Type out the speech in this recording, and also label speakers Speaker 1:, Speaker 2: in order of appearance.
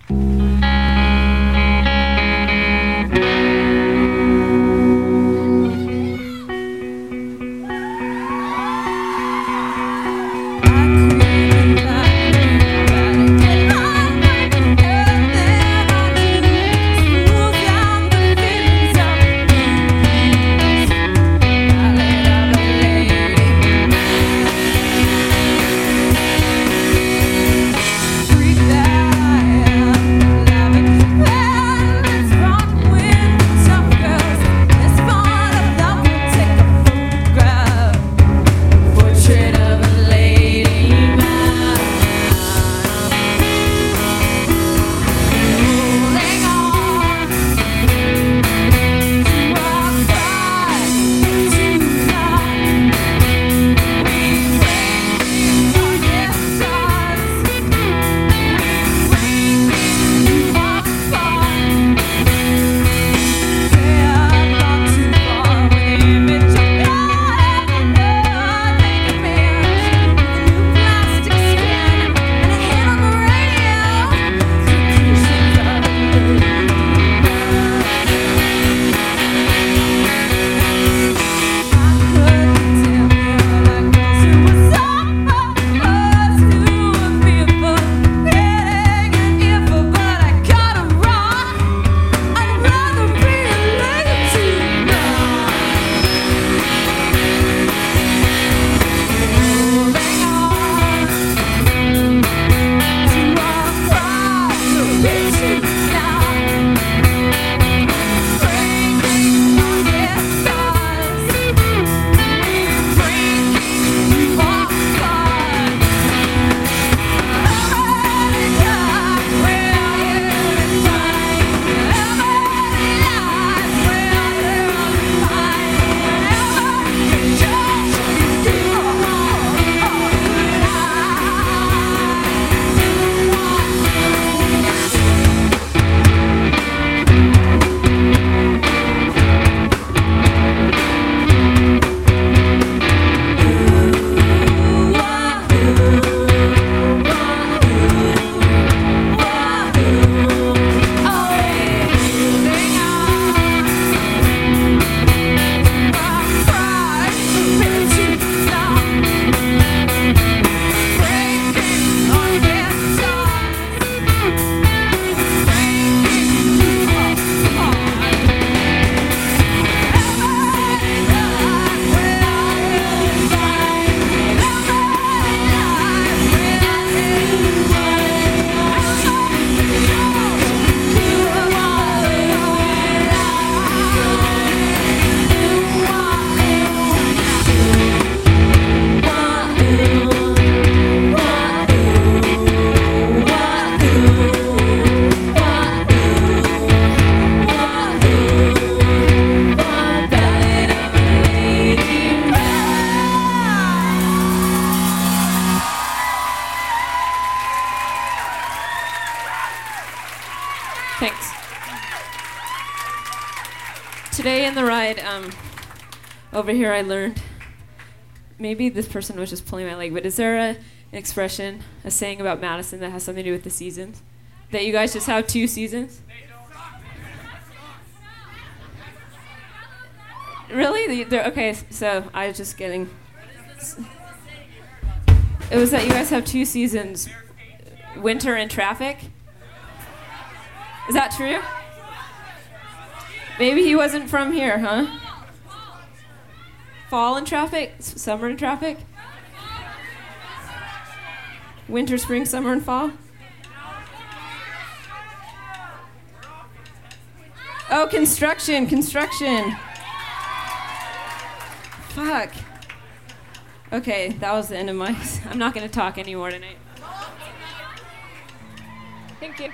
Speaker 1: Thanks. Today in the ride, over here I learned, maybe this person was just pulling my leg, but is there an expression, a saying about Madison that has something to do with the seasons? That you guys just have 2 seasons? Really? Okay, so I was just getting... It was that you guys have 2 seasons, winter and traffic? Is that true? Maybe he wasn't from here, huh? Fall and traffic? Summer and traffic? Winter, spring, summer, and fall? Oh, construction. Fuck. Okay, that was the end of my... I'm not going to talk anymore tonight. Thank you.